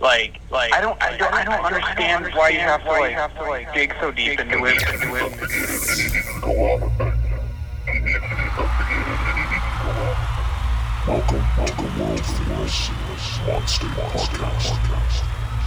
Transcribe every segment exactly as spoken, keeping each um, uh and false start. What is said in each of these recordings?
Like, like I don't, I don't, I don't understand why you have to like, have to like dig so deep into it. Into it. Welcome to the world famous Monster Podcast.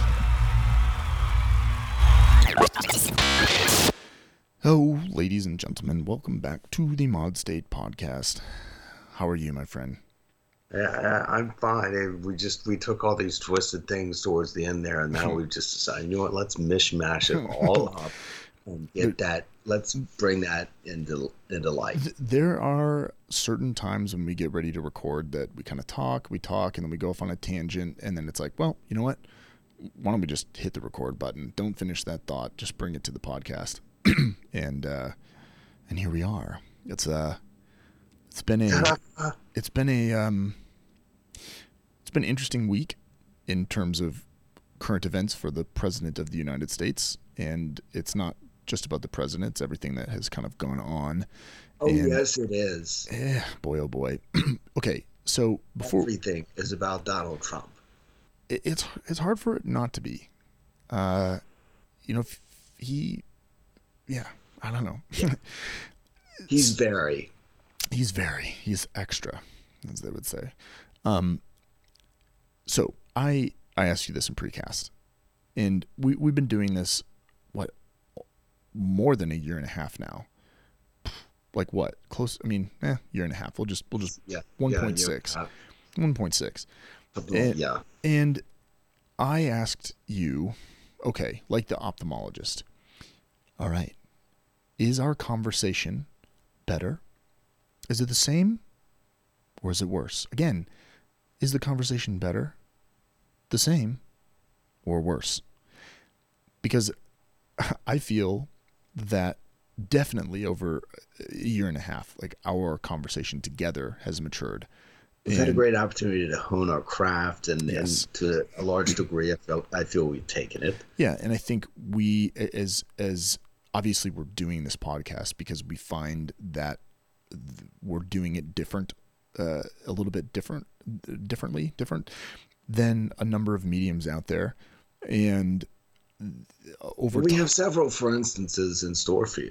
Hello, ladies and gentlemen. Welcome back to the Mod State Podcast. How are you, my friend? Yeah, I'm fine. We just we took all these twisted things towards the end there, and now we've just decided, you know what? Let's mishmash it all up and get that. Let's bring that into into life. There are certain times when we get ready to record that we kind of talk, we talk, and then we go off on a tangent, and then it's like, well, you know what? Why don't we just hit the record button? Don't finish that thought. Just bring it to the podcast, and uh, and here we are. It's uh It's been a it's been a um it's been an interesting week in terms of current events for the President of the United States, and it's not just about the president; it's everything that has kind of gone on. Oh and, yes, it is. Eh, boy, oh boy. Okay, so before everything is about Donald Trump, it, it's it's hard for it not to be. Uh, you know, he, yeah, I don't know. He's very. He's very, he's extra, as they would say. Um, so I I asked you this in precast, and we we've been doing this what more than a year and a half now. Like what? Close? I mean, eh, year and a half. We'll just we'll just yeah one point six, one point six. Yeah. And I asked you, okay, like the ophthalmologist. All right, is our conversation better? Is it the same or is it worse? Again, is the conversation better, the same, or worse? Because I feel that definitely over a year and a half, like our conversation together has matured. We've and, had a great opportunity to hone our craft, and, yes. and to a large degree, I feel, I feel we've taken it. Yeah, and I think we, as as obviously we're doing this podcast because we find that we're doing it different, uh, a little bit different, differently, different than a number of mediums out there. And over we time, have several, for instances, in store for you.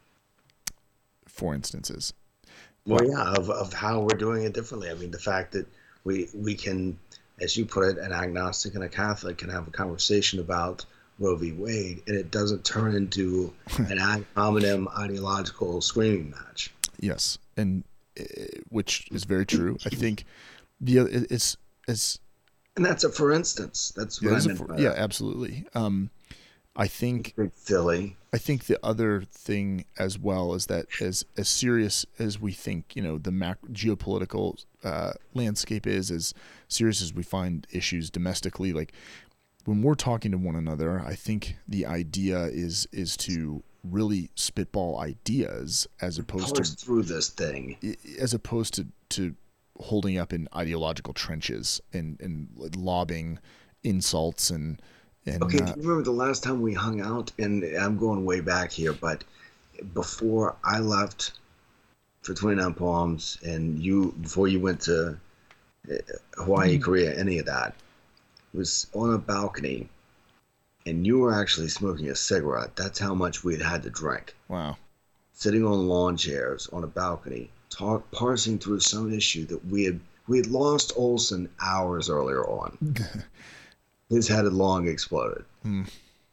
For instances, well, well yeah, of of how we're doing it differently. I mean, the fact that we we can, as you put it, an agnostic and a Catholic can have a conversation about Roe v. Wade, and it doesn't turn into an ad hominem ideological screaming match. Yes, and uh, which is very true. I think the it's it's and that's a for instance. That's what yeah, I meant for, by yeah, that. absolutely. Um, I think Big silly. I think the other thing as well is that as as serious as we think, you know, the macro, geopolitical uh, landscape is, as serious as we find issues domestically, like when we're talking to one another, I think the idea is is to really spitball ideas as opposed Parse to through this thing, as opposed to, to holding up in ideological trenches and, and lobbing insults and and. Okay, uh, do you remember the last time we hung out? And I'm going way back here, but before I left for twenty-nine Palms, and you before you went to Hawaii, mm-hmm. Korea, any of that, was on a balcony. And you were actually smoking a cigarette. That's how much we had had to drink. Wow. Sitting on lawn chairs on a balcony, talk, parsing through some issue that we had we had lost Olson hours earlier on. His head had long exploded. Hmm.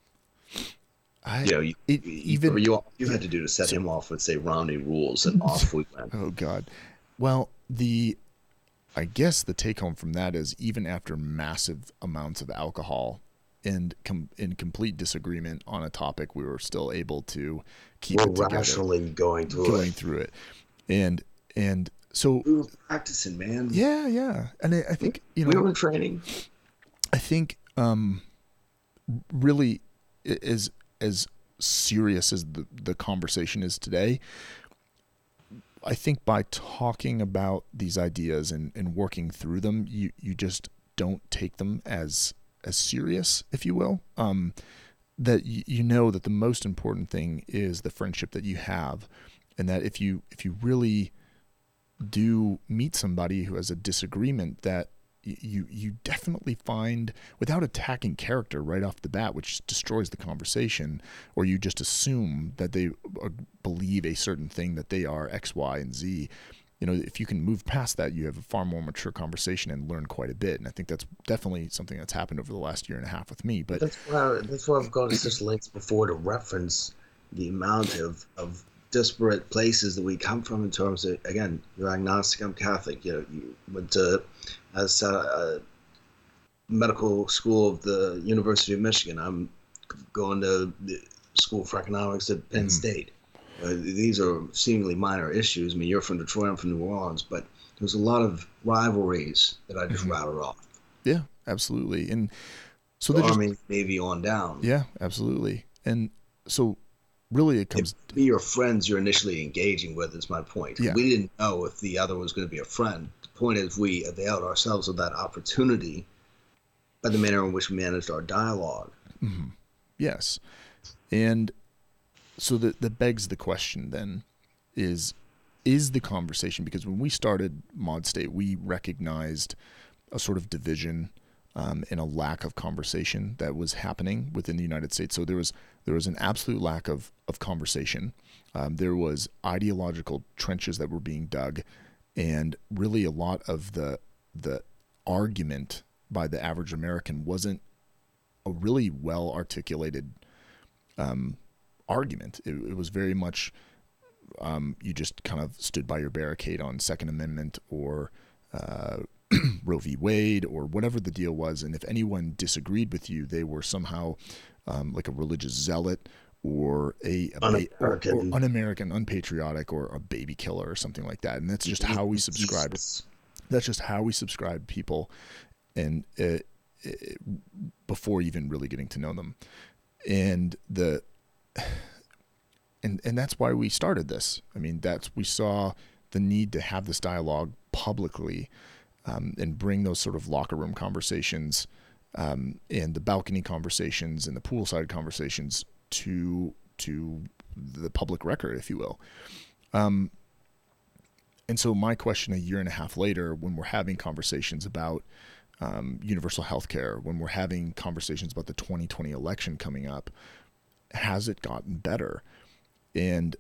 I, you know, you, it, you, even you, you had to do to set so, him off with, say, rounding rules, and off we went. Oh, God. Well, the I guess the take-home from that is even after massive amounts of alcohol, and com- in complete disagreement on a topic, we were still able to keep we're it together. rationally going through going it. through it, and and so we were practicing, man. Yeah, yeah, and I, I think you know we were in training. I think um, really as as serious as the the conversation is today, I think by talking about these ideas and, and working through them, you you just don't take them as as serious, if you will, um, that you, you know that the most important thing is the friendship that you have, and that if you if you really do meet somebody who has a disagreement, that you you definitely find, without attacking character right off the bat, which destroys the conversation, or you just assume that they uh, believe a certain thing, that they are X, Y, and Z. You know, if you can move past that, you have a far more mature conversation and learn quite a bit. And I think that's definitely something that's happened over the last year and a half with me. But that's why that's why I've gone to such lengths before to reference the amount of, of disparate places that we come from in terms of, again, you're agnostic, I'm Catholic. You know, you went to a, a medical school of the University of Michigan. I'm going to the School for Economics at Penn mm-hmm. State. Uh, these are seemingly minor issues. I mean, you're from Detroit, I'm from New Orleans, but there's a lot of rivalries that I just mm-hmm. rattled off. Yeah, absolutely. And so the they're Army, just, Navy on down. Yeah, absolutely. And so really it comes if to your friends you're initially engaging with is my point. Yeah. We didn't know if the other was going to be a friend. The point is we availed ourselves of that opportunity by the manner in which we managed our dialogue. Mm-hmm. Yes. And so that that begs the question then is, is the conversation, because when we started Mod State, we recognized a sort of division um, and a lack of conversation that was happening within the United States. So there was there was an absolute lack of, of conversation. Um, there was ideological trenches that were being dug, and really a lot of the the argument by the average American wasn't a really well articulated um, argument. It, it was very much um, you just kind of stood by your barricade on Second Amendment or uh, Roe v. Wade or whatever the deal was. And if anyone disagreed with you, they were somehow um, like a religious zealot or a, a un-American. Or, or un-American, unpatriotic, or a baby killer or something like that. And that's just how we subscribed. That's just how we subscribed people, and it, it, before even really getting to know them, and the and and that's why we started this. I mean, that's we saw the need to have this dialogue publicly, um, and bring those sort of locker room conversations, um, and the balcony conversations and the poolside conversations to to the public record, if you will. Um, and so my question a year and a half later, when we're having conversations about um, universal health care, when we're having conversations about the twenty twenty election coming up, has it gotten better? And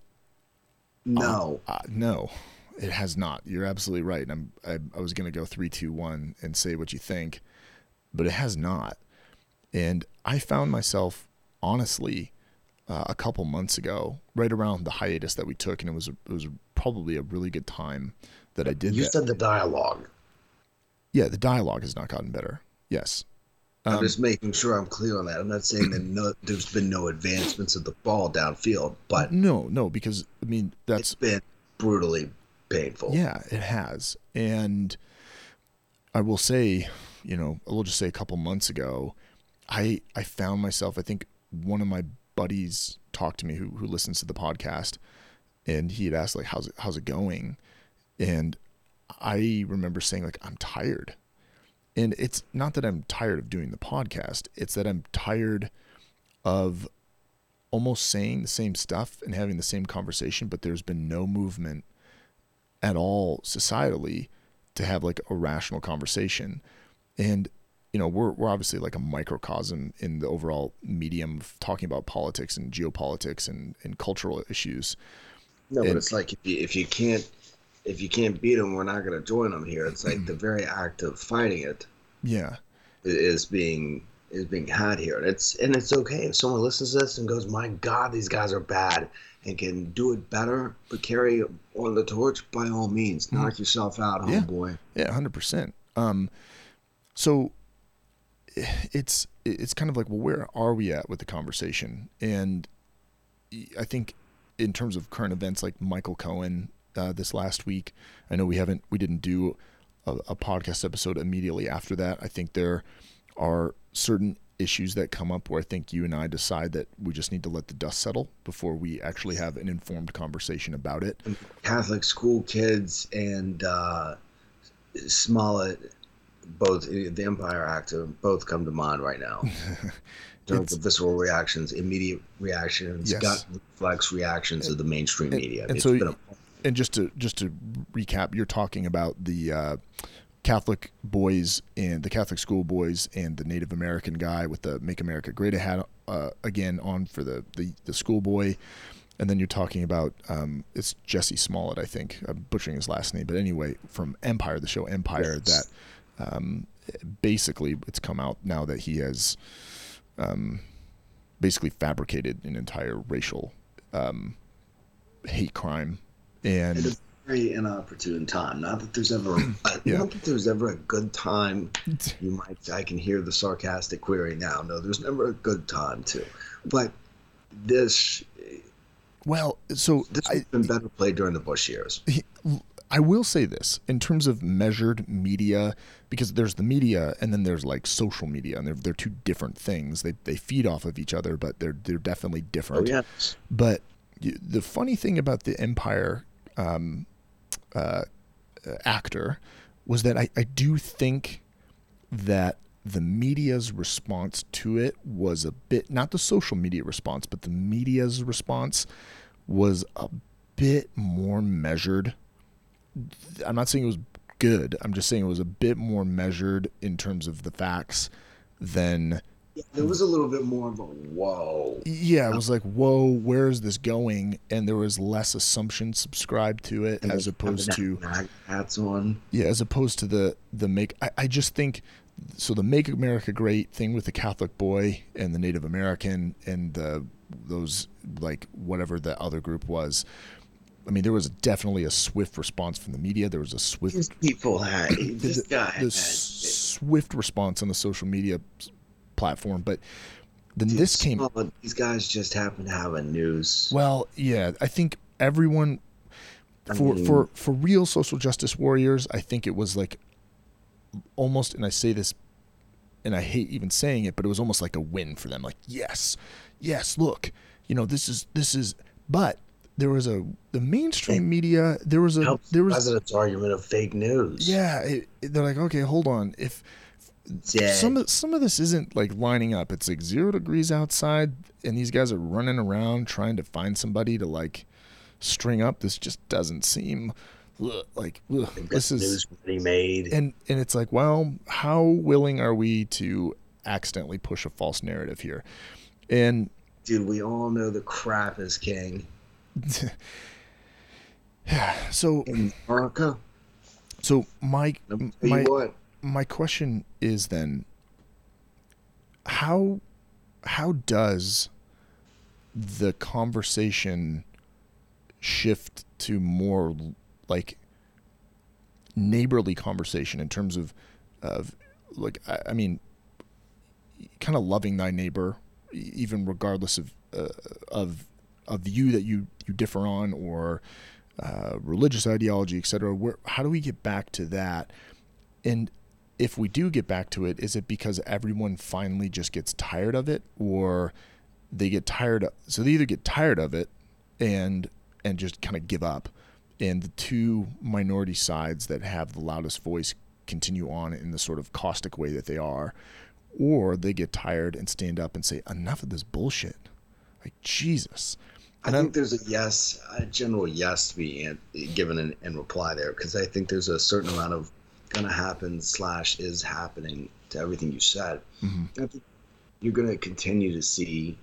no, uh, uh, no, it has not. You're absolutely right. And I'm, I, I was going to go three, two, one and say what you think, but it has not. And I found myself honestly, Uh, a couple months ago, right around the hiatus that we took, and it was it was probably a really good time that I did. You that. said the dialogue. Yeah, the dialogue has not gotten better. Yes, I'm um, just making sure I'm clear on that. I'm not saying that no, there's been no advancements of the ball downfield, but no, no, because I mean that's it's been brutally painful. Yeah, it has, and I will say, you know, I will just say a couple months ago, I I found myself. I think one of my buddies talked to me who who listens to the podcast, and he had asked like, how's it, how's it going? And I remember saying like, I'm tired. And it's not that I'm tired of doing the podcast. It's that I'm tired of almost saying the same stuff and having the same conversation, but there's been no movement at all societally to have like a rational conversation. And you know, we're we're obviously like a microcosm in the overall medium of talking about politics and geopolitics and, and cultural issues. No, and, but it's like if you if you can't if you can't beat them, we're not going to join them here. It's like the very act of fighting it, yeah, is being is being had here, and it's and it's okay if someone listens to this and goes, "My God, these guys are bad," and can do it better, but carry on the torch. By all means, knock mm-hmm. yourself out, homeboy. Yeah, yeah, hundred percent. Um, so. It's it's kind of like, well, where are we at with the conversation? And I think in terms of current events, like Michael Cohen uh, this last week, I know we haven't we didn't do a, a podcast episode immediately after that. I think there are certain issues that come up where I think you and I decide that we just need to let the dust settle before we actually have an informed conversation about it. Catholic school kids and uh, Smollett, both the Empire actor, both come to mind right now. In terms of visceral reactions, immediate reactions, yes. gut reflex reactions and, of the mainstream and, media. And it's so, been a, and just to just to recap, you're talking about the uh, Catholic boys and the Catholic school boys and the Native American guy with the Make America Great hat uh, again on for the, the, the schoolboy. And then you're talking about, um, it's Jesse Smollett, I think. I'm butchering his last name. But anyway, from Empire, the show Empire, Yes. that um, basically it's come out now that he has um, basically fabricated an entire racial um, hate crime. And At a very inopportune time. Not that there's ever, Yeah. not that there's ever a good time. You might, I can hear the sarcastic query now. No, there's never a good time to. But this, well, so this I, has been better played during the Bush years. I will say this in terms of measured media, because there's the media and then there's like social media, and they're, they're two different things. They they feed off of each other, but they're they're definitely Oh different. yes. But y- the funny thing about the Empire um, uh, actor was that I, I do think that the media's response to it was a bit, not the social media response, but the media's response was a bit more measured. I'm not saying it was good. I'm just saying it was a bit more measured in terms of the facts than, Yeah, there was a little bit more of a whoa. yeah, it was like, whoa, where is this going? And there was less assumption subscribed to it And as they opposed have to, that hats on. yeah, as opposed to the, the make, I, I just think, so the Make America Great thing with the Catholic boy and the Native American and the, those, like, whatever the other group was, I mean, there was definitely a swift response from the media. There was a swift, These people had this the, guy the had, swift response on the social media platform. But then dude, this came. some- These guys just happen to have a news. Well, yeah, I think everyone I for mean- for for real social justice warriors, I think it was like almost, and I say this, and I hate even saying it, but it was almost like a win for them. Like, yes, yes, look, you know, this is this is, but. There was a the mainstream media. There was a Helps there the was president's argument of fake news. yeah. It, it- they're like, okay, hold on. If Dead. some of some of this isn't like lining up, it's like zero degrees outside, and these guys are running around trying to find somebody to like string up. This just doesn't seem ugh, like ugh, They've got this is news already made. and and it's like, well, how willing are we to accidentally push a false narrative here? And Dude, we all know the crap is king yeah, so in America. so my Let me tell my you what. my question is then, how how does the conversation shift to more like neighborly conversation in terms of of like I, I mean kind of loving thy neighbor, e- even regardless of uh, of a view that you you differ on, or uh, religious ideology, et cetera. Where how do we get back to that? And if we do get back to it, is it because everyone finally just gets tired of it, or they get tired of, so they either get tired of it and and just kind of give up, and the two minority sides that have the loudest voice continue on in the sort of caustic way that they are, or they get tired and stand up and say, enough of this bullshit. Like, Jesus. I And I'm- think there's a yes, a general yes to be an, given in, in reply there, because I think there's a certain amount of gonna happen slash is happening to everything you said. Mhm. I think you're gonna continue to see,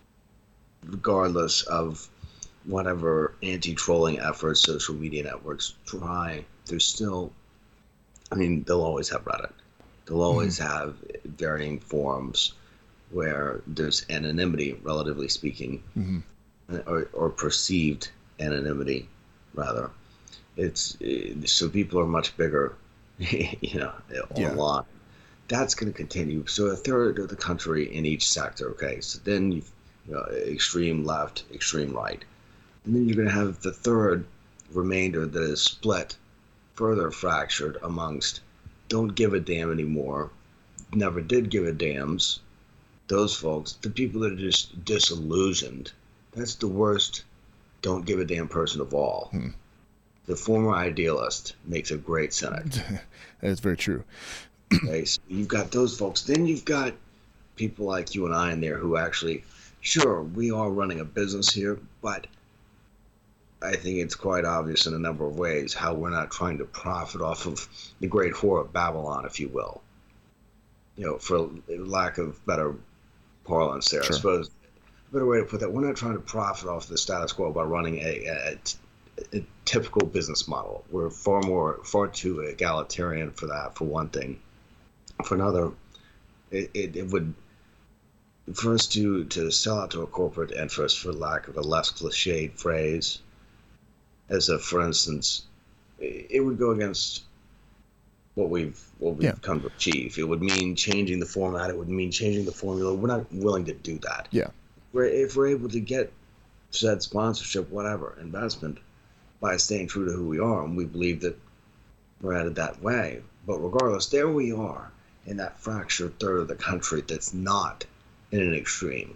regardless of whatever anti-trolling efforts social media networks try, there's still, I mean, they'll always have Reddit. They'll always have varying forums where there's anonymity, relatively speaking, Mhm. or, or perceived anonymity, rather. It's uh, so people are much bigger, you know, Yeah. online. That's going to continue. So a third of the country in each sector. Okay, so then you've you know, extreme left, extreme right, and then you're going to have the third remainder that is split, further fractured amongst don't give a damn anymore, never did give a damns. Those folks, the people that are just disillusioned, that's the worst don't give a damn person of all. Hmm. The former idealist makes a great cynic. That's very true. Okay? So you've got those folks. Then you've got people like you and I in there who actually, sure, we are running a business here, but I think it's quite obvious in a number of ways how we're not trying to profit off of the great whore of Babylon, if you will. You know, for lack of better parlance there, Sure. I suppose. A better way to put that, we're not trying to profit off the status quo by running a, a, a typical business model. We're far more, far too egalitarian for that, for one thing. For another, it, it, it would, for us to, to sell out to a corporate interest, for lack of a less cliched phrase, as a, for instance, it would go against what we've what we've Yeah. come to achieve. It would mean changing the format. It would mean changing the formula. We're not willing to do that. Yeah. We're, if we're able to get said sponsorship, whatever, investment, by staying true to who we are, and we believe that we're headed that way. But regardless, there we are in that fractured third of the country that's not in an extreme.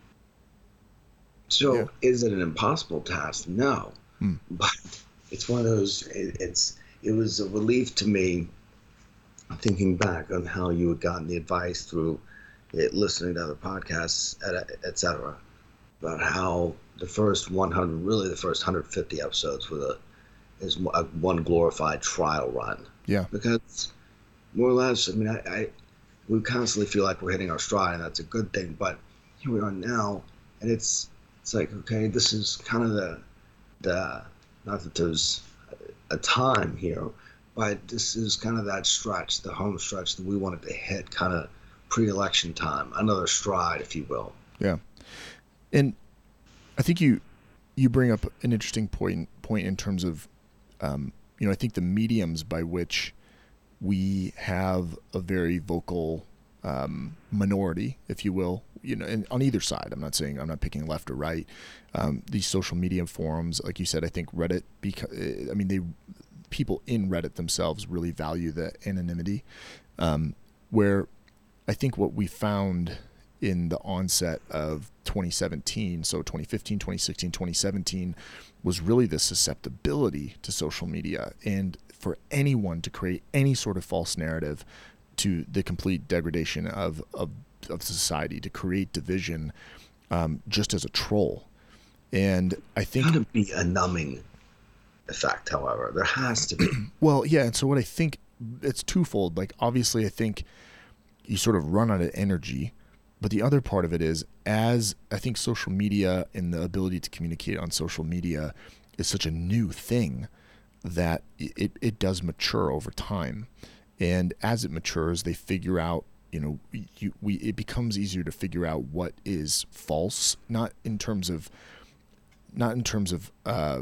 So Yeah. is it an impossible task? No. Hmm. But it's one of those, it, it's it was a relief to me thinking back on how you had gotten the advice through it, listening to other podcasts, et cetera, about how the first one hundred, really the first one hundred fifty episodes were the, is a, one glorified trial run. Yeah. Because more or less, I mean, I, I we constantly feel like we're hitting our stride, and that's a good thing. But here we are now, and it's it's like, okay, this is kind of the the not that there's a time here, but this is kind of that stretch, the home stretch that we wanted to hit, kind of pre-election time, another stride, if you will. Yeah. And I think you you bring up an interesting point point in terms of, um, you know, I think the mediums by which we have a very vocal um, minority, if you will, you know, and on either side. I'm not saying I'm not picking left or right. Um, these social media forums, like you said, I think Reddit, because I mean, they people in Reddit themselves really value the anonymity, um, where I think what we found in the onset of twenty seventeen, so twenty fifteen, twenty sixteen, twenty seventeen, was really the susceptibility to social media, and for anyone to create any sort of false narrative to the complete degradation of of, of society, to create division, um, just as a troll. And I think It's got to be a numbing effect, however. There has to be. Well, yeah, and so what I think, it's twofold. Like, obviously, I think you sort of run out of energy, but the other part of it is, as I think social media and the ability to communicate on social media is such a new thing that it, it does mature over time. And as it matures, they figure out, you know, you, we it becomes easier to figure out what is false, not in terms of, not in terms of uh,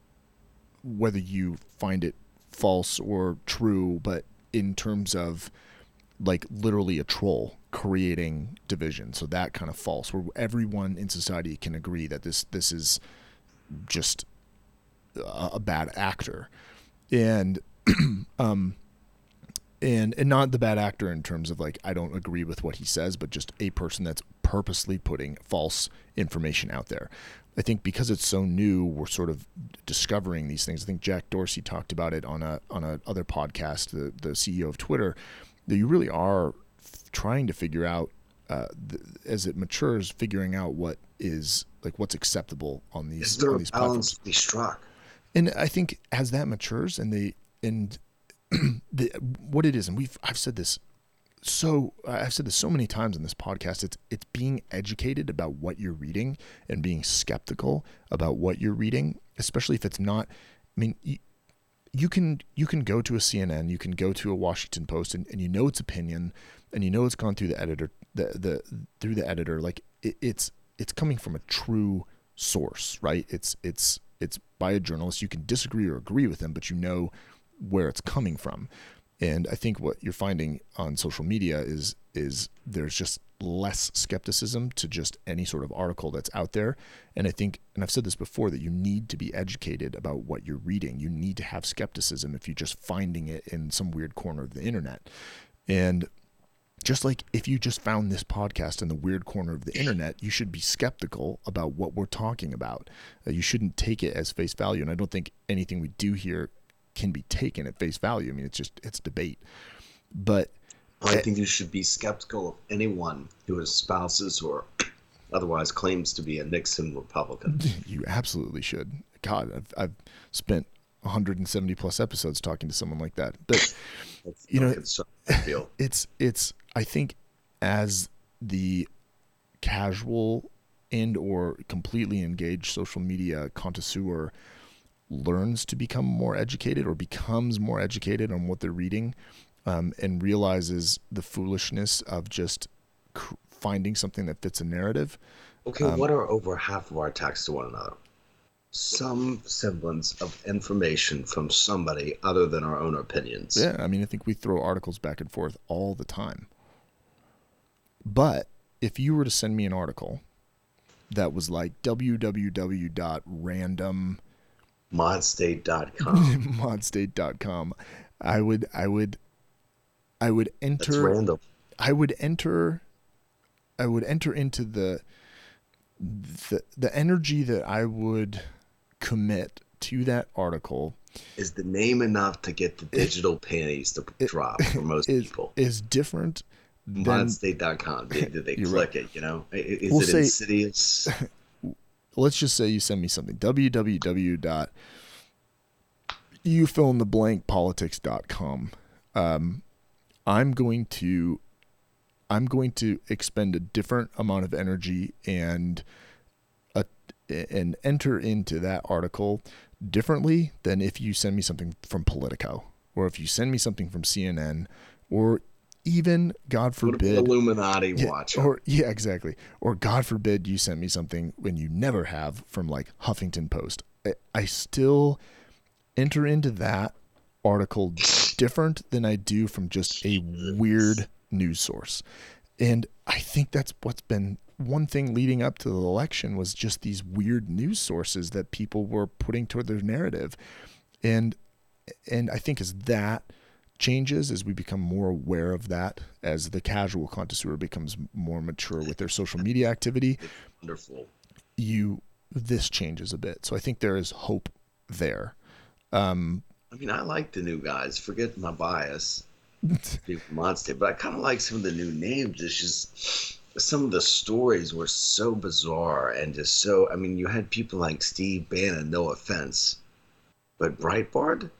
whether you find it false or true, but in terms of like literally a troll creating division. So that kind of false, where everyone in society can agree that this this is just a, a bad actor, and um and and not the bad actor in terms of like I don't agree with what he says, but just a person that's purposely putting false information out there. I think because it's so new, we're sort of discovering these things. I think Jack Dorsey talked about it on a on a other podcast, the the C E O of Twitter, that you really are f- trying to figure out uh, th- as it matures, figuring out what is like what's acceptable on these Is there on a these balance platforms. to be struck? And I think as that matures, and they and the, what it is, and we've I've said this so I've said this so many times in this podcast. It's it's being educated about what you're reading and being skeptical about what you're reading, especially if it's not. I mean, you, you can you can go to a C N N, you can go to a Washington Post, and, and you know its opinion, and you know it's gone through the editor, the the through the editor. Like it, it's it's coming from a true source, right? It's it's it's by a journalist. You can disagree or agree with them, but you know where it's coming from. And I think what you're finding on social media is is there's just less skepticism to just any sort of article that's out there. And I think, and I've said this before, that you need to be educated about what you're reading. You need to have skepticism if you're just finding it in some weird corner of the internet. And just like if you just found this podcast in the weird corner of the internet, you should be skeptical about what we're talking about. Uh, you shouldn't take it as face value. And I don't think anything we do here can be taken at face value. I mean, it's just, it's debate. But I think you should be skeptical of anyone who espouses or otherwise claims to be a Nixon Republican. You absolutely should. God, I've, I've spent one hundred seventy plus episodes talking to someone like that. But you know, it's it's I think as the casual and or completely engaged social media connoisseur learns to become more educated or becomes more educated on what they're reading, um, and realizes the foolishness of just cr- finding something that fits a narrative. Okay, um, what are over half of our attacks to one another? Some semblance of information from somebody other than our own opinions. Yeah, I mean, I think we throw articles back and forth all the time. But if you were to send me an article that was like w w w dot random modstate dot com modstate dot com, I would I would I would enter That's random. I would enter I would enter into the the the energy that I would commit to that article. Is the name enough to get the digital it, panties to it, drop for most is, people? Is different modstate dot com. Did, did they click right. it, you know? Is we'll it say, insidious? Let's just say you send me something. w w w dot you fill in the blank politics dot com. Um, I'm going to I'm going to expend a different amount of energy and a, and enter into that article differently than if you send me something from Politico, or if you send me something from C N N, or even, God forbid, Illuminati yeah, watcher. Or yeah, exactly. Or God forbid you send me something when you never have from like Huffington Post. I, I still enter into that article different than I do from just a weird news source. And I think that's what's been one thing leading up to the election, was just these weird news sources that people were putting toward their narrative. And and I think as that changes, as we become more aware of that, as the casual connoisseur becomes more mature with their social media activity, wonderful. You this changes a bit. So I think there is hope there. Um, I mean, I like the new guys. Forget my bias, Monster, but I kind of like some of the new names. It's just some of the stories were so bizarre and just so. I mean, you had people like Steve Bannon. No offense, but Breitbart.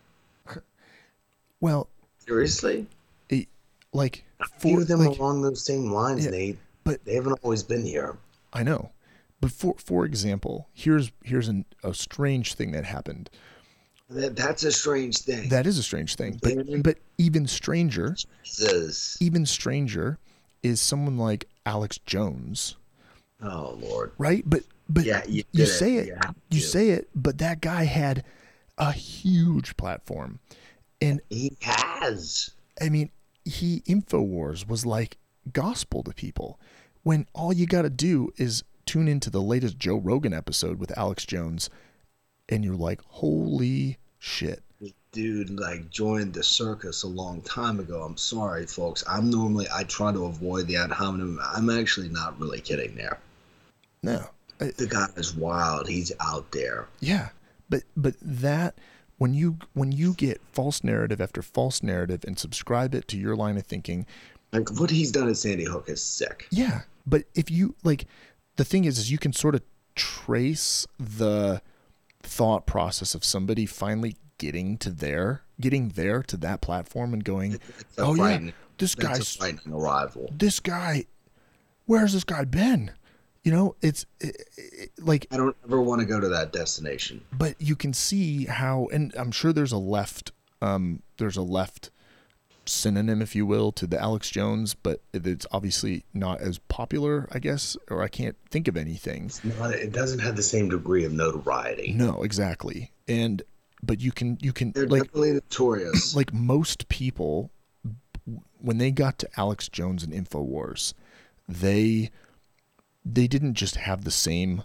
Well, seriously, it, like a few of them like, along those same lines, yeah, Nate. But they haven't always been here. I know, but for for example, here's here's an, a strange thing that happened. That, that's a strange thing. That is a strange thing. But but even stranger, Jesus. even stranger, is someone like Alex Jones. Oh Lord. Right, but but yeah, you, you it. say it, yeah, you say it, but that guy had a huge platform, and he has. I mean, he InfoWars was like gospel to people, when all you got to do is tune into the latest Joe Rogan episode with Alex Jones, and you're like, holy shit. Dude, like, joined the circus a long time ago. I'm sorry, folks. I'm normally, I try to avoid the ad hominem. I'm actually not really kidding there. No. I, the guy is wild. He's out there. Yeah. But but that, when you when you get false narrative after false narrative and subscribe it to your line of thinking. Like, what he's done at Sandy Hook is sick. Yeah. But if you, like, the thing is, is you can sort of trace the thought process of somebody finally getting to there, getting there to that platform and going, oh yeah, this guy's a frightening arrival. This guy, where's this guy been? You know, it's it, it, like, I don't ever want to go to that destination. But you can see how, and I'm sure there's a left, um, there's a left synonym, if you will, to the Alex Jones, but it's obviously not as popular, I guess, or I can't think of anything. It's not, it doesn't have the same degree of notoriety. No, exactly. And but you can you can They're like definitely notorious. Like most people, when they got to Alex Jones and InfoWars, they they didn't just have the same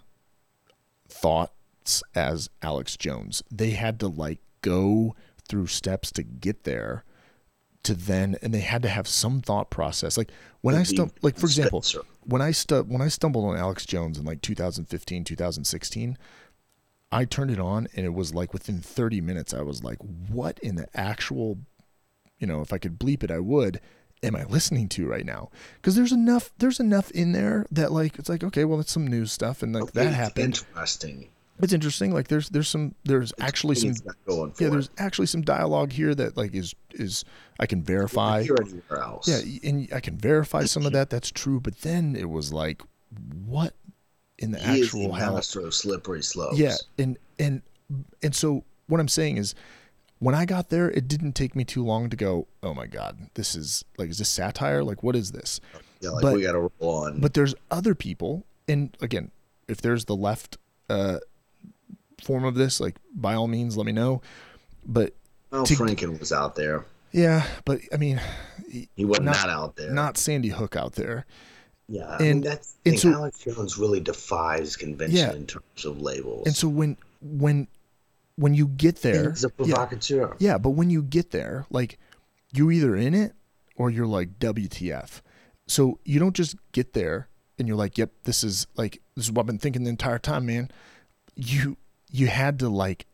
thoughts as Alex Jones. They had to like go through steps to get there. To then, and they had to have some thought process. Like when I stum- like for example, Spencer. when I stu- when I stumbled on Alex Jones in like two thousand fifteen, two thousand sixteen, I turned it on and it was like within thirty minutes, I was like, what in the actual, you know, if I could bleep it, I would, am I listening to right now? Because there's enough, there's enough in there that like, it's like, okay, well, it's some news stuff. And like okay, that happened. Interesting. it's interesting. Like there's there's some there's actually some going for yeah there's it. actually some dialogue here that like is is I can verify. Here anywhere else. Yeah, and I can verify some of that. That's true. But then it was like, what in the he actual is the hell? master of slippery slopes. Yeah, and and and so what I'm saying is, when I got there, it didn't take me too long to go, oh my God, this is like, is this satire? Like, what is this? Yeah, like but, we got to roll on. But there's other people, and again, if there's the left uh, form of this, like by all means, let me know. But well, to, Franken was out there. Yeah, but I mean, he wasn't not, not out there. Not Sandy Hook out there. Yeah, I and mean, that's the thing. so, Alex Jones really defies convention yeah. in terms of labels. And so when when when you get there, he's a provocateur. Yeah, yeah, but when you get there, like you're either in it or you're like W T F. So you don't just get there and you're like, yep, this is like this is what I've been thinking the entire time, man. You you had to like,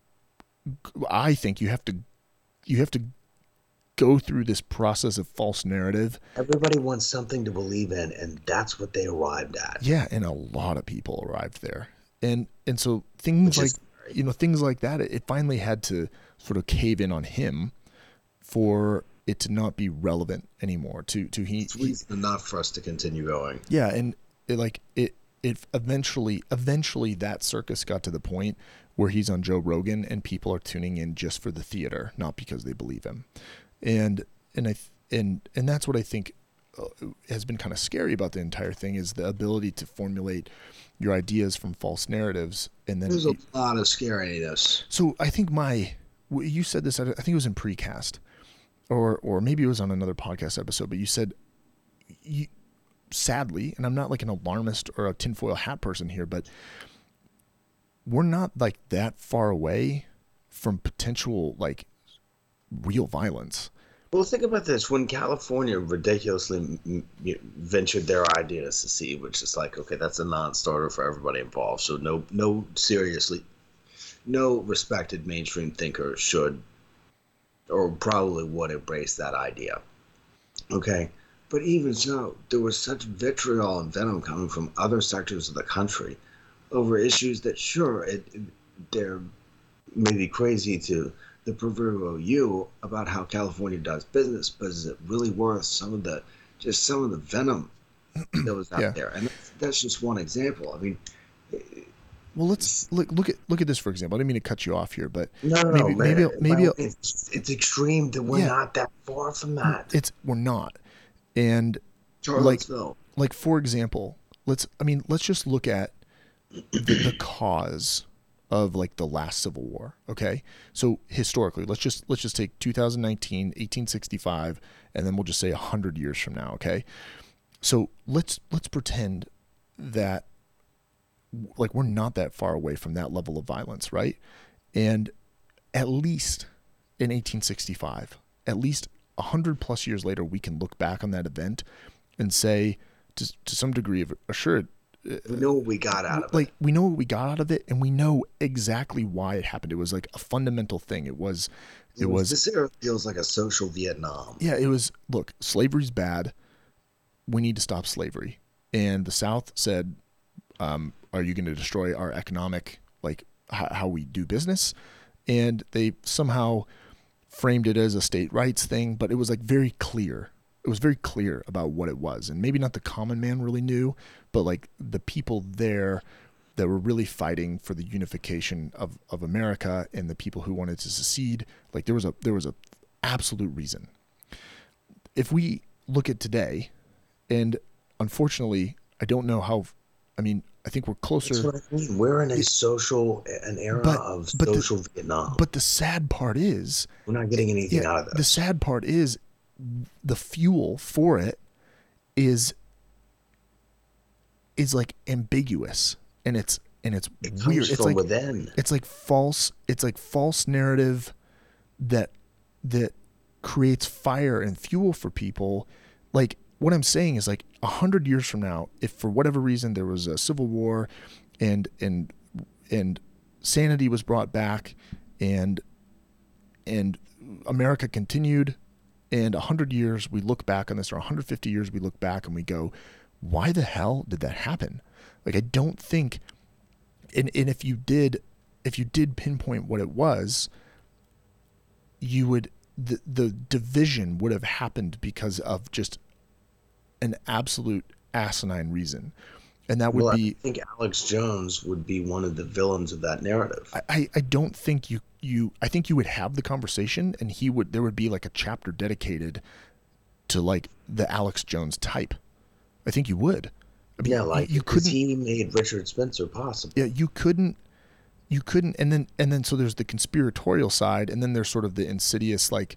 I think you have to you have to go through this process of false narrative. Everybody wants something to believe in, and that's what they arrived at. Yeah, and a lot of people arrived there, and and so things like you know things like that. It, it finally had to sort of cave in on him for it to not be relevant anymore. To to he, it's reason enough for us to continue going. Yeah, and it, like it it eventually eventually that circus got to the point where he's on Joe Rogan and people are tuning in just for the theater, not because they believe him. And and I and and that's what I think has been kind of scary about the entire thing is the ability to formulate your ideas from false narratives. And then there's a lot of scariness. So I think my you said this. I think it was in Precast, or or maybe it was on another podcast episode. But you said, you, sadly, and I'm not like an alarmist or a tinfoil hat person here, but we're not like that far away from potential like real violence. Well, think about this. When California ridiculously m- ventured their idea to secede, which is like, okay, that's a non-starter for everybody involved. So no, no, seriously, no respected mainstream thinker should or probably would embrace that idea. Okay. But even so, there was such vitriol and venom coming from other sectors of the country over issues that, sure, it, it, they're maybe crazy to the proverbial you about how California does business, but is it really worth some of the just some of the venom that was out yeah. there? And that's, that's just one example. I mean, well, let's look look at look at this for example. I didn't mean to cut you off here, but no, no, maybe no, maybe man. maybe, maybe it's, it's extreme that we're yeah. not that far from that. It's we're not, and Charlottesville. like like for example, let's I mean let's just look at the, the cause of like the last Civil War. Okay. So historically, let's just, let's just take two thousand nineteen, eighteen sixty-five, and then we'll just say a hundred years from now. Okay. So let's, let's pretend that like, we're not that far away from that level of violence. Right. And at least in eighteen sixty-five, at least a hundred plus years later, we can look back on that event and say to, to some degree of assured, we know what we got out of like, it. Like we know what we got out of it, and we know exactly why it happened. It was like a fundamental thing. It was, it, it was, was. This era feels like a social Vietnam. Yeah, it was. Look, slavery's bad. We need to stop slavery. And the South said, um, "Are you going to destroy our economic, like h- how we do business?" And they somehow framed it as a state rights thing, but it was like very clear. It was very clear about what it was, and maybe not the common man really knew, but like the people there that were really fighting for the unification of, of America and the people who wanted to secede, like there was a there was a absolute reason. If we look at today, and unfortunately, I don't know how. I mean, I think we're closer. That's what I mean. We're in a social an era but, of but social the, Vietnam. But the sad part is we're not getting anything yeah, out of this. The sad part is the fuel for it is is like ambiguous, and it's and it's it weird. Comes it's from like within. It's like false. It's like false narrative that that creates fire and fuel for people. Like what I'm saying is like a hundred years from now, if for whatever reason there was a civil war, and and and sanity was brought back, and and America continued. And a hundred years we look back on this, or a hundred fifty years we look back and we go, why the hell did that happen? Like I don't think, and and if you did if you did pinpoint what it was, you would the the division would have happened because of just an absolute asinine reason. And that would well, be I think Alex Jones would be one of the villains of that narrative. I, I, I don't think you you I think you would have the conversation and he would there would be like a chapter dedicated to like the Alex Jones type. I think you would. I mean, yeah, like you, you because couldn't he made Richard Spencer possible. yeah, you couldn't you couldn't and then and then so there's the conspiratorial side and then there's sort of the insidious like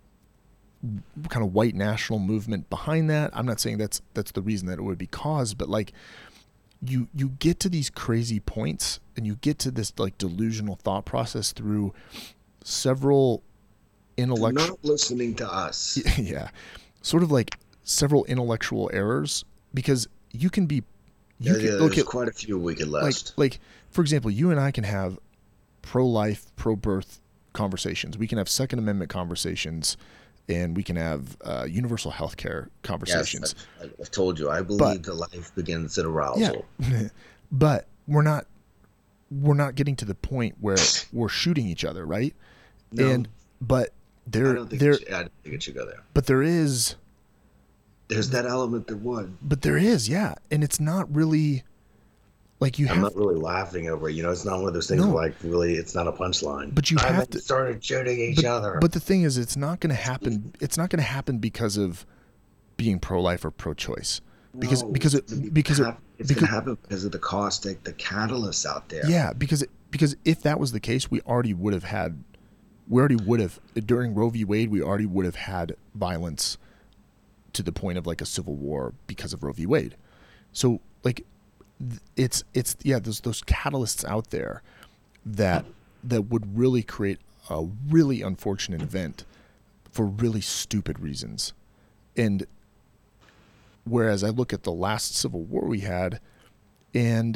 kind of white national movement behind that. I'm not saying that's that's the reason that it would be caused, but like you you get to these crazy points and you get to this like delusional thought process through several intellectual Not listening to us. yeah, sort of like several intellectual errors because you can be you yeah, can yeah, look there's at quite a few we could like list. like for example, you and I can have pro-life, pro-birth conversations. We can have Second Amendment conversations, and we can have uh, universal health care conversations. Yes, I've, I've told you, I believe But- the life begins at arousal. Yeah, but we're not we're not getting to the point where we're shooting each other, right? No, And but I there don't think there it should, I don't think it should go there. but there is There's that element that would. but there is yeah, and it's not really like you I'm have not really laughing over it. You know, it's not one of those things No. where, like, really, it's not a punchline. But you I have haven't to- started shooting each but, other. but the thing is, it's not going to happen. It's not going to happen because of being pro-life or pro-choice. Because No, because it's it gonna because it, hap- it's because going to happen because of the caustic, the catalysts out there. yeah because it, because if that was the case, we already would have had we already would have during Roe v. Wade, we already would have had violence to the point of like a civil war because of Roe v. Wade. So like th- it's it's yeah there's those catalysts out there that that would really create a really unfortunate event for really stupid reasons. And whereas I look at the last civil war we had, and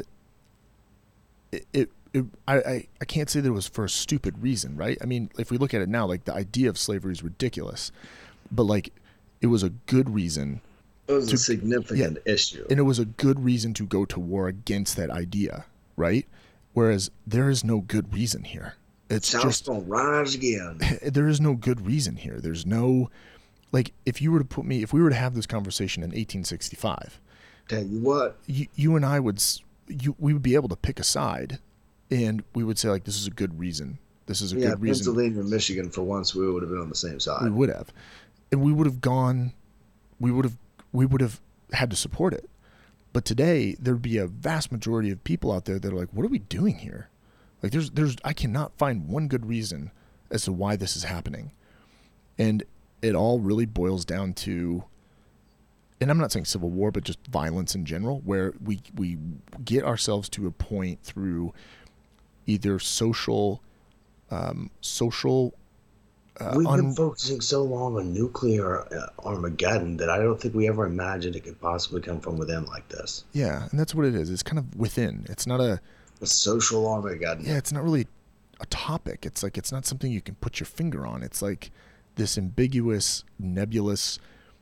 it, it, it I, I, I can't say that it was for a stupid reason, right? I mean, if we look at it now, like the idea of slavery is ridiculous, but like it was a good reason, It was to- a significant issue. and it was a good reason to go to war against that idea, right? Whereas there is no good reason here. It's South just gonna rise again. there is no good reason here. There's no like if you were to put me if we were to have this conversation in eighteen sixty-five, Tell you what, you, you and I would s- you we would be able to pick a side, and we would say like this is a good reason. This is a yeah, good reason. Pennsylvania and Michigan, for once, we would have been on the same side. We would have, and we would have gone. We would have we would have had to support it. But today there'd be a vast majority of people out there that are like, what are we doing here? Like there's there's I cannot find one good reason as to why this is happening. And it all really boils down to, and I'm not saying civil war, but just violence in general, where we we get ourselves to a point through either social um, social uh, We've been un- focusing so long on nuclear uh, Armageddon that I don't think we ever imagined it could possibly come from within like this. yeah, and that's what it is. It's kind of within. It's not a A social Armageddon. yeah, it's not really a topic. It's like it's not something you can put your finger on. It's like this ambiguous, nebulous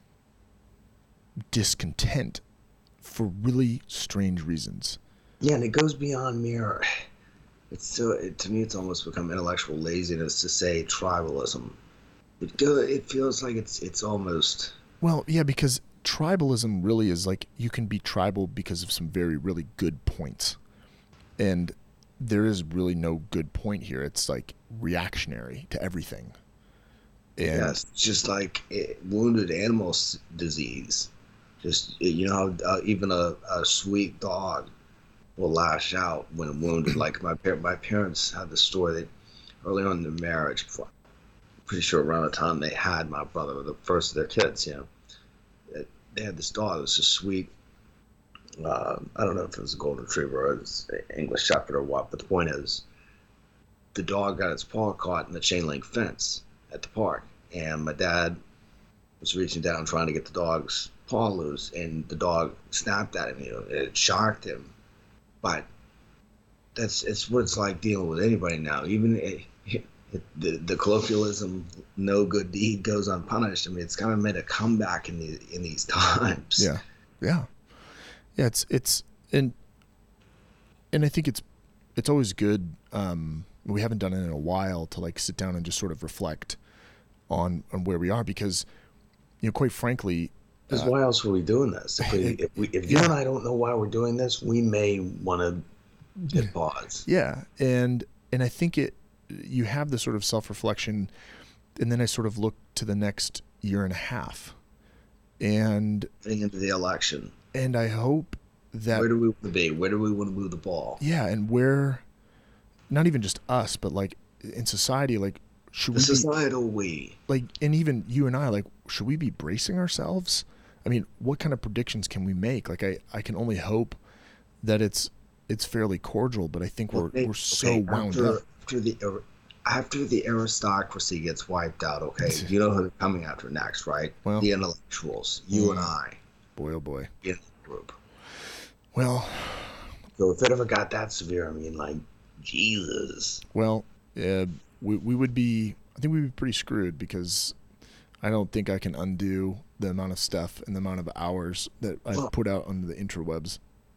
discontent for really strange reasons. Yeah, and it goes beyond mere. It's so it, to me, it's almost become intellectual laziness to say tribalism. It go. It feels like it's it's almost. Well, yeah, because tribalism really is like you can be tribal because of some very, really good points. And there is really no good point here. It's like reactionary to everything. And Yes, just like it, wounded animal s- disease. Just you know how uh, even a, a sweet dog will lash out when wounded. Like my par- my parents had the story that early on in their marriage, before, pretty sure around the time they had my brother, the first of their kids, you know, that they had this dog. It was a sweet. Uh, I don't know if it was a golden retriever or it's English shepherd or what, but the point is, the dog got its paw caught in the chain link fence at the park, and my dad was reaching down trying to get the dog's paw loose, and the dog snapped at him. You know, it shocked him, but that's it's what it's like dealing with anybody now. Even it, it, the the colloquialism, "no good deed goes unpunished." I mean, it's kind of made a comeback in these in these times. yeah, yeah, yeah. It's it's and and I think it's it's always good um, we haven't done it in a while to like sit down and just sort of reflect on, on where we are because, you know, quite frankly, Because uh, why else were we doing this? If, we, if, we, if you yeah. and I don't know why we're doing this, we may want to hit pause. Yeah. And, and I think it, you have this sort of self-reflection, and then I sort of look to the next year and a half and Getting into the election. And I hope that... Where do we want to be? Where do we want to move the ball? Yeah, and where... Not even just us, but like in society, like should the we societal be, we. Like, and even you and I, like, should we be bracing ourselves? I mean, what kind of predictions can we make? Like, I, I can only hope that it's it's fairly cordial, but I think we're okay, we're so okay, wound after, up. After the after the aristocracy gets wiped out, okay, you know who they're coming after next, right? Well, the intellectuals, you mm, and I. Boy, oh boy. In the group. Well. So if it ever got that severe, I mean, like, Jesus. Well, uh, we we would be. I think we'd be pretty screwed because I don't think I can undo the amount of stuff and the amount of hours that I've well, put out on the interwebs.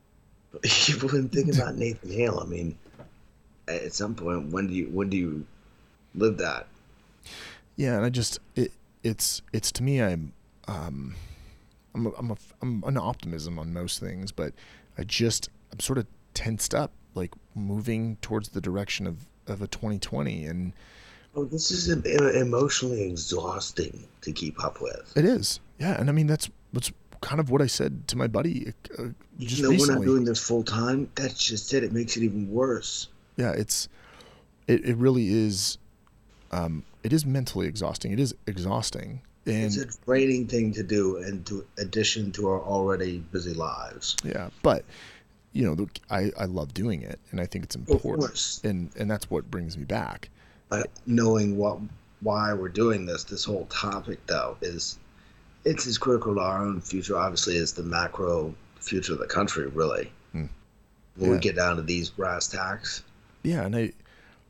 You've been thinking about Nathan Hale. I mean, at some point, when do you when do you live that? Yeah, and I just it it's it's to me I'm um I'm a, I'm a, I'm an optimism on most things, but I just I'm sort of tensed up, like moving towards the direction of of a twenty twenty, and oh, this is emotionally exhausting to keep up with. It is, yeah, and I mean that's what's kind of what I said to my buddy uh, just you know, recently. When I'm doing this full time, that's just it. It makes it even worse. Yeah, it's it, it really is. Um, it is mentally exhausting. It is exhausting. And it's a draining thing to do, in to addition to our already busy lives. Yeah, but you know, the, I I love doing it, and I think it's important, of course. and and that's what brings me back. But knowing what why we're doing this, this whole topic though is it's as critical to our own future, obviously, as the macro future of the country. Really, hmm. when yeah. we get down to these brass tacks. Yeah, and I,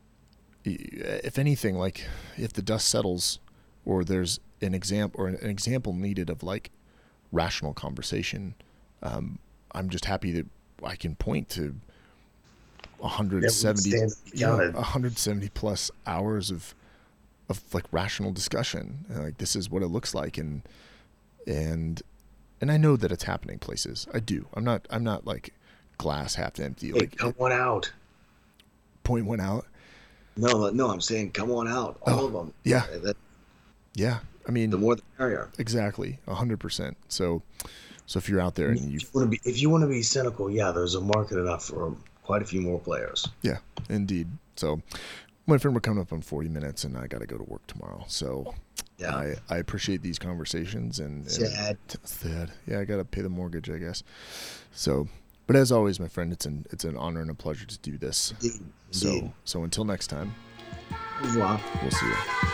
if anything, like if the dust settles, or there's an example or an, an example needed of like rational conversation, um, I'm just happy that I can point to one hundred seventy, you know, one hundred seventy plus hours of of like rational discussion. And like this is what it looks like, and and and I know that it's happening places. I do. I'm not. I'm not like glass half empty. Hey, like come on out. Point one out. No, no, I'm saying come on out. All oh, of them. Yeah. That, yeah. I mean, the more the merrier. Exactly, a hundred percent. So, so if you're out there and you, you want to be, if you want to be cynical, yeah, there's a market enough for quite a few more players. Yeah, indeed. So, my friend, we're coming up on forty minutes, and I got to go to work tomorrow. So, yeah, I, I appreciate these conversations and, and sad, sad. Yeah, I got to pay the mortgage, I guess. So, but as always, my friend, it's an it's an honor and a pleasure to do this. Indeed. So, Indeed. so until next time, au revoir. We'll see you.